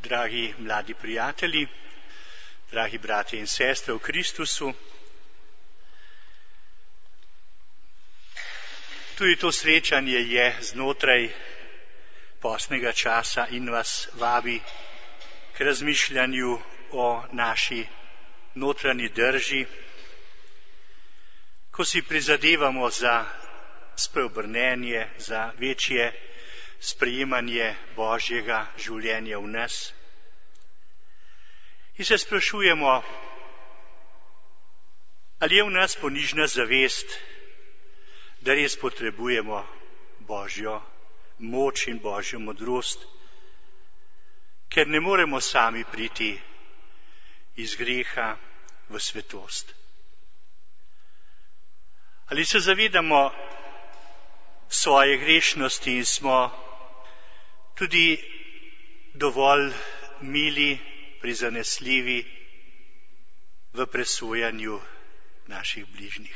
dragi mladi prijatelji, dragi bratje in sestre v Kristusu. Tudi to srečanje je znotraj postnega časa in vas vabi k razmišljanju o naši notranji drži, ko si prizadevamo za spreobrnenje, za večje sprejemanje Božjega življenja v nas. In se sprašujemo, ali je v nas ponižna zavest, da res potrebujemo Božjo moč in Božjo modrost, ker ne moremo sami priti iz greha v svetost. Ali se zavedamo svoje grešnosti in smo tudi dovolj mili, prizanesljivi v presojanju naših bližnjih.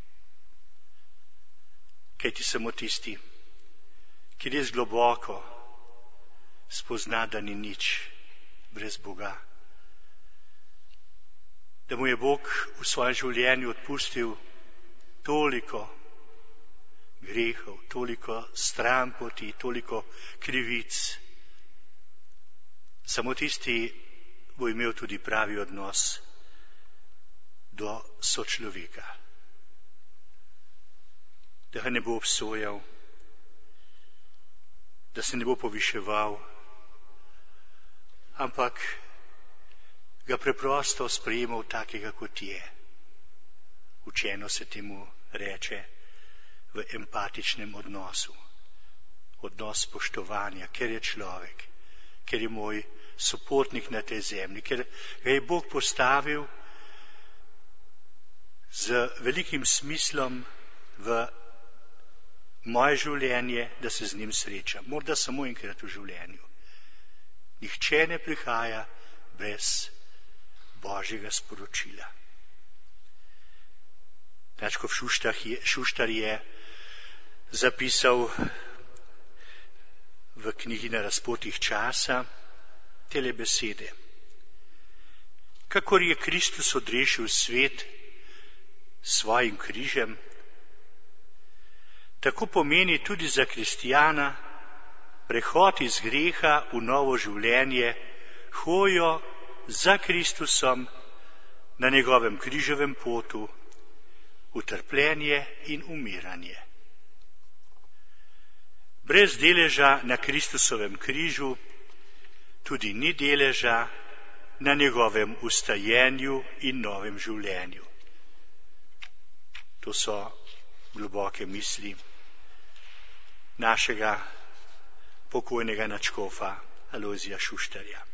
Kajti samo tisti, ki res globoko spozna, da ni nič brez Boga, da mu je Bog v svojem življenju odpustil toliko grehov, toliko stranpoti, toliko krivic. Samo tisti bo imel tudi pravi odnos do sočloveka. Da ga ne bo obsojal, da se ne bo poviševal, ampak ga preprosto sprejemal takega, kot je. Učeno se temu reče v empatičnem odnosu. Odnos spoštovanja, ker je človek, ker je moj sopotnik na tej zemlji, ker ga je Bog postavil z velikim smislom v moje življenje, da se z njim srečam. Morda samo enkrat v življenju. Nihče ne prihaja brez Božjega sporočila. Načkov Šuštar je zapisal v knjigi Na razpotih časa tele besede. Kakor je Kristus odrešil svet s svojim križem, tako pomeni tudi za kristijana prehod iz greha v novo življenje, hojo za Kristusom na njegovem križevem potu, utrpljenje in umiranje. Brez deleža na Kristusovem križu tudi ni deleža na njegovem ustajenju in novem življenju. To so globoke misli našega pokojnega nadškofa Alojzija Šuštarja.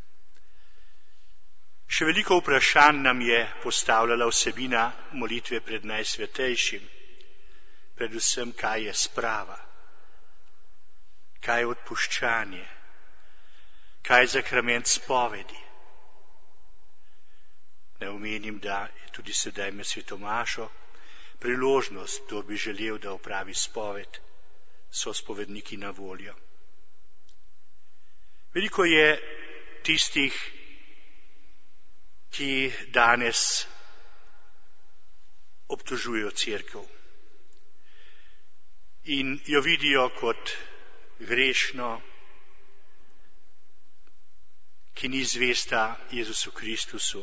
Še veliko vprašanj nam je postavljala vsebina molitve pred Najsvetejšim, predvsem kaj je sprava, kaj je odpuščanje, kaj je zakrament spovedi. Ne omenim, da je tudi sedaj med svetomašo priložnost, kdo bi želel, da opravi spoved, so spovedniki na voljo. Veliko je tistih, ki danes obtožujejo cerkev in jo vidijo kot grešno, ki ni zvesta Jezusu Kristusu.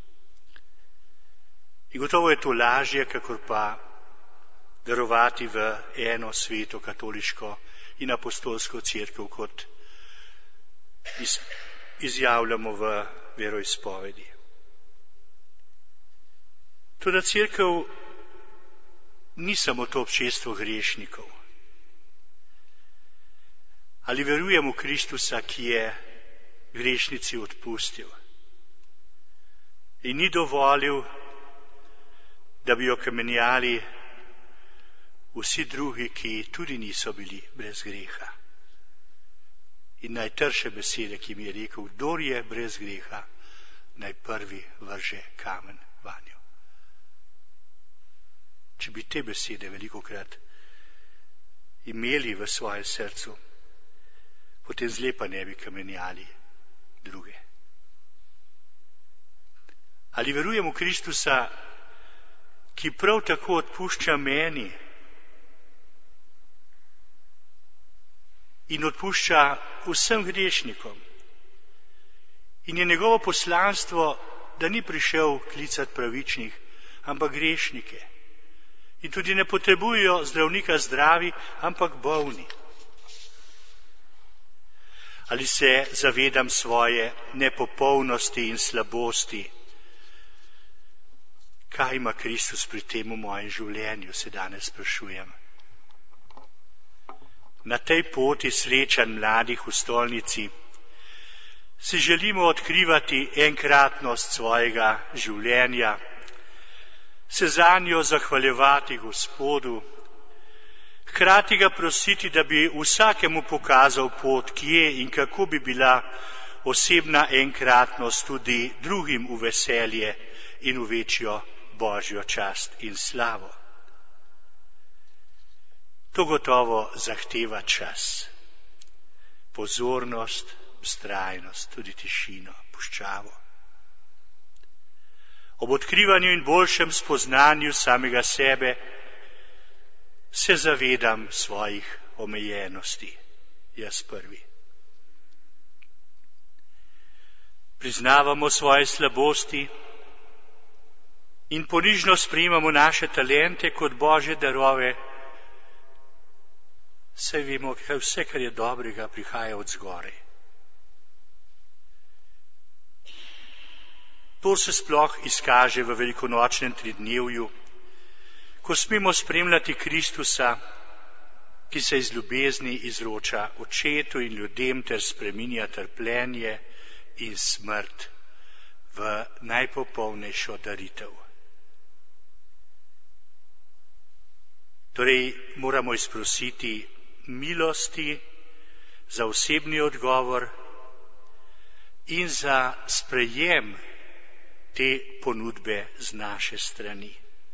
In gotovo je to lažje, kakor pa verovati v eno sveto katoliško in apostolsko cerkev, kot izjavljamo v veroizpovedi. Toda cerkev ni samo to občestvo grešnikov. Ali verujemo v Kristusa, ki je grešnici odpustil in ni dovolil, da bi jo kamenjali vsi drugi, ki tudi niso bili brez greha. In najtrše besede, ki mi je rekel, kdor je brez greha, naj prvi vrže kamen vanjo. Če bi te besede velikokrat imeli v svojem srcu, potem zlepa ne bi kamenjali druge. Ali verujem v Kristusa, ki prav tako odpušča meni in odpušča vsem grešnikom? In je njegovo poslanstvo, da ni prišel klicati pravičnih, ampak grešnike. In tudi ne potrebujejo zdravnika zdravi, ampak bolni. Ali se zavedam svoje nepopolnosti in slabosti? Kaj ima Kristus pri tem v mojem življenju, se danes sprašujem. Na tej poti srečanj mladih v stolnici si želimo odkrivati enkratnost svojega življenja, se zanjo zahvaljevati Gospodu, hkrati ga prositi, da bi vsakemu pokazal pot, kje in kako bi bila osebna enkratnost tudi drugim v veselje in v večjo Božjo čast in slavo. To gotovo zahteva čas, pozornost, vztrajnost, tudi tišino, puščavo. Ob odkrivanju in boljšem spoznanju samega sebe se zavedam svojih omejenosti, jaz prvi. Priznavamo svoje slabosti in ponižno sprejemamo naše talente kot Božje darove, saj vemo, kaj vse, kar je dobrega, prihaja od zgoraj. To se sploh izkaže v velikonočnem tridnevju, ko smemo spremljati Kristusa, ki se iz ljubezni izroča očetu in ljudem ter spreminja trpljenje in smrt v najpopolnejšo daritev. Torej moramo izprositi milosti za osebni odgovor in za sprejem te ponudbe z naše strani.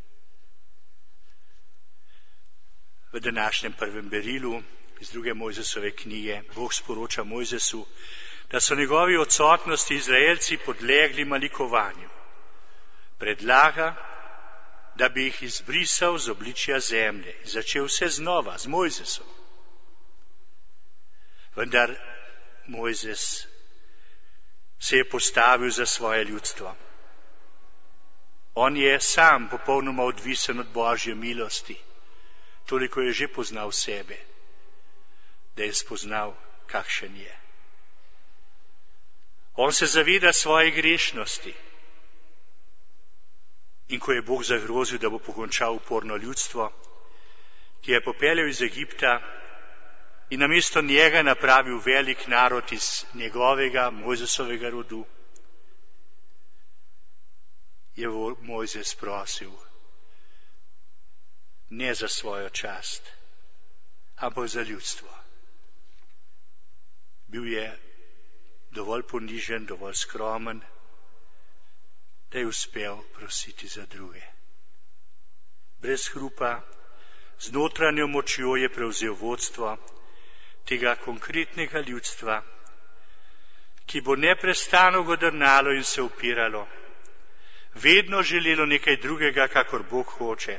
V današnjem prvem berilu iz 2. Mojzesove knjige Bog sporoča Mojzesu, da so njegovi odsotnosti Izraelci podlegli malikovanju. Predlaga, da bi jih izbrisal z obličja zemlje in začel vse znova z Mojzesom. Vendar Mojzes se je postavil za svoje ljudstvo. On je sam popolnoma odvisen od Božje milosti. Toliko je že poznal sebe, da je spoznal, kakšen je. On se zaveda svoje grešnosti. In ko je Bog zagrozil, da bo pokončal uporno ljudstvo, ki je popeljal iz Egipta in namesto njega napravil velik narod iz njegovega Mojzesovega rodu, je Mojzes prosil ne za svojo čast, ampak za ljudstvo. Bil je dovolj ponižen, dovolj skromen, da je uspel prositi za druge. Brez hrupa, z notranjo močjo je prevzel vodstvo tega konkretnega ljudstva, ki bo neprestano godrnalo in se upiralo, vedno želelo nekaj drugega, kakor Bog hoče,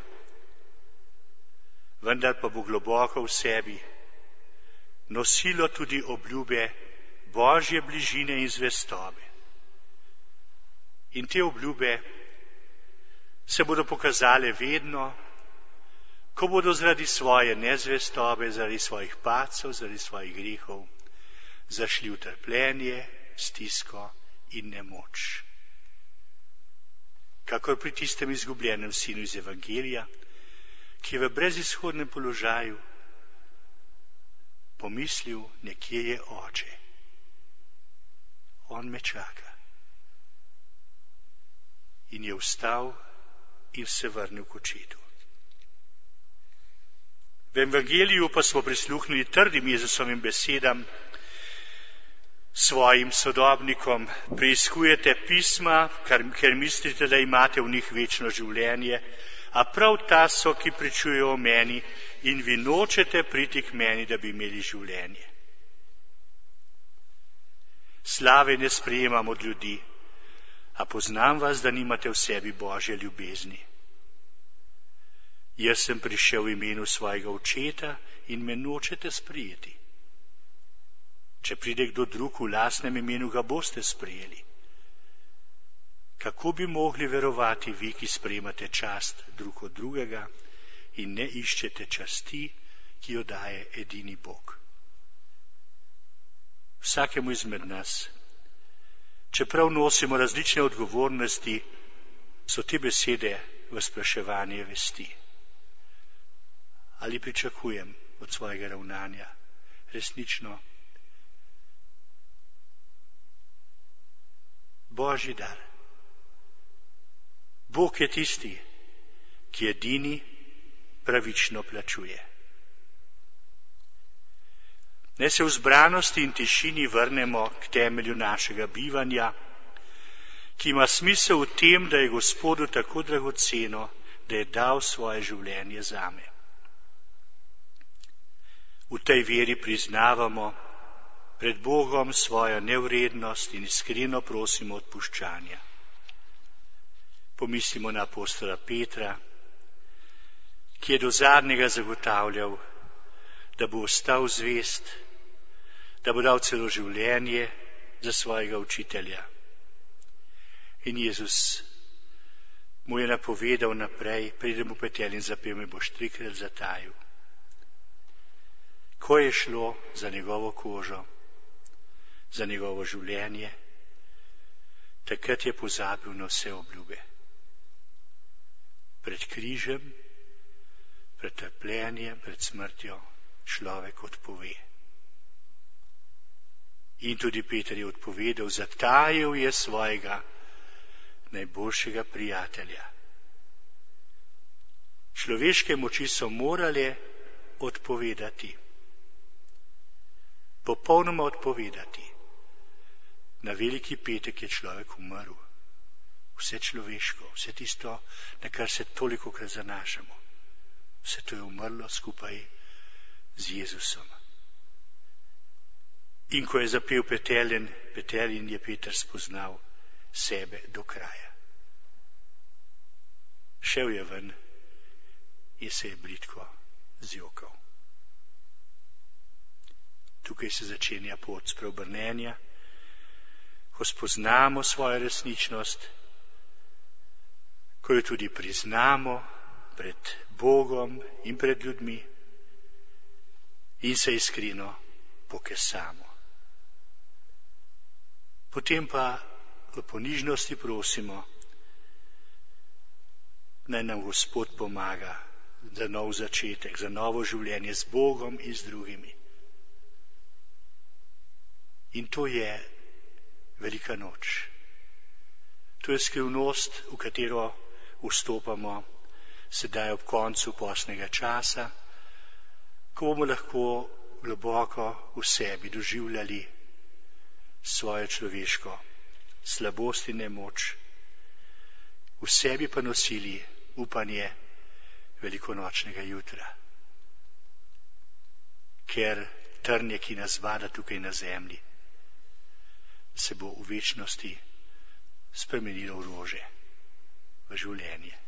vendar pa bo globoko v sebi nosilo tudi obljube Božje bližine in zvestobe. In te obljube se bodo pokazale vedno, ko bodo zaradi svoje nezvestobe, zaradi svojih padcev, zaradi svojih grehov zašli v trpljenje, stisko in nemoč. Kakor pri tistem izgubljenem sinu iz Evangelija, ki je v brezizhodnem položaju pomislil, nekje je oče. On me čaka. In je vstal in se vrnil k očetu. V Evangeliju pa smo prisluhnili trdim Jezusovim besedam, svojim sodobnikom: preiskujete pisma, ker mislite, da imate v njih večno življenje, a prav ta so, ki pričujejo o meni, in vi nočete priti k meni, da bi imeli življenje. Slave ne sprejemam od ljudi, a poznam vas, da nimate v sebi Božje ljubezni. Jaz sem prišel v imenu svojega očeta in me nočete sprejeti. Če pride kdo drug v lastnem imenu, ga boste sprejeli. Kako bi mogli verovati vi, ki sprejemate čast drug od drugega in ne iščete časti, ki jo daje edini Bog? Vsakemu izmed nas, čeprav nosimo različne odgovornosti, so te besede v spraševanje vesti. Ali pričakujem od svojega ravnanja resnično Božji dar? Bog je tisti, ki edini pravično plačuje. Naj se v zbranosti in tišini vrnemo k temelju našega bivanja, ki ima smisel v tem, da je Gospodu tako dragoceno, da je dal svoje življenje zame. V tej veri priznavamo pred Bogom svojo nevrednost in iskreno prosimo odpuščanja. Pomislimo na apostola Petra, ki je do zadnjega zagotavljal, da bo ostal zvest, da bo dal celo življenje za svojega učitelja. In Jezus mu je napovedal naprej, pridem v petelj in zapel me boš 3-krat zatajil. Ko je šlo za njegovo kožo, za njegovo življenje, takrat je pozabil na vse obljube. Pred križem, pred trpljenjem, pred smrtjo človek odpove. In tudi Peter je odpovedal, zatajil je svojega najboljšega prijatelja. Človeške moči so morale odpovedati. Popolnoma odpovedati. Na veliki petek je človek umrl. Vse človeško, vse tisto, na kar se tolikokrat zanašamo. Vse to je umrlo skupaj z Jezusom. In ko je zapel petelin, je Peter spoznal sebe do kraja. Šel je ven in se je bridko zjokal. Tukaj se začenja pot spreobrnenja, ko spoznamo svojo resničnost, ko jo tudi priznamo pred Bogom in pred ljudmi in se iskreno pokesamo. Potem pa v ponižnosti prosimo, naj nam Gospod pomaga za nov začetek, za novo življenje z Bogom in z drugimi. In to je velika noč. To je skrivnost, v katero vstopamo sedaj ob koncu postnega časa, ko bomo lahko globoko v sebi doživljali svojo človeško slabost in nemoč, v sebi pa nosili upanje velikonočnega jutra. Ker trnje, ki nas vada tukaj na zemlji, se bo v večnosti spremenilo v rože, v življenje.